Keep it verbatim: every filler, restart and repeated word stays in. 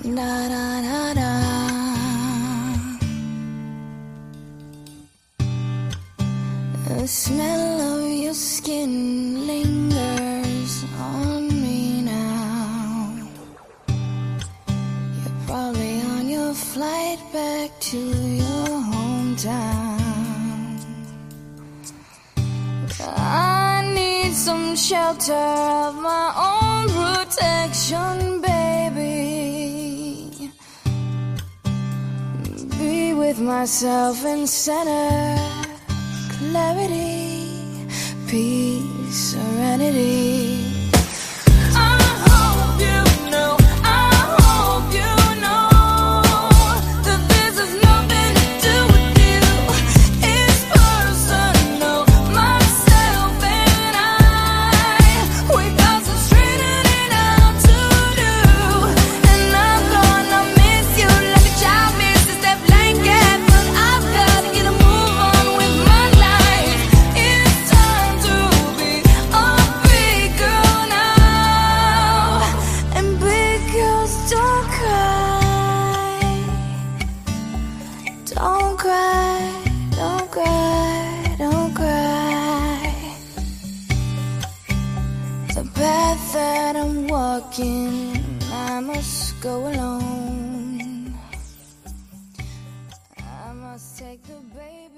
Da da da da. The smell of your skin lingers on me now. You're probably on your flight back to your hometown. I need some shelter of my own protection, baby. Be with myself in center, clarity, peace, serenity. Don't cry, don't cry, don't cry. The path that I'm walking, I must go alone. I must take the baby.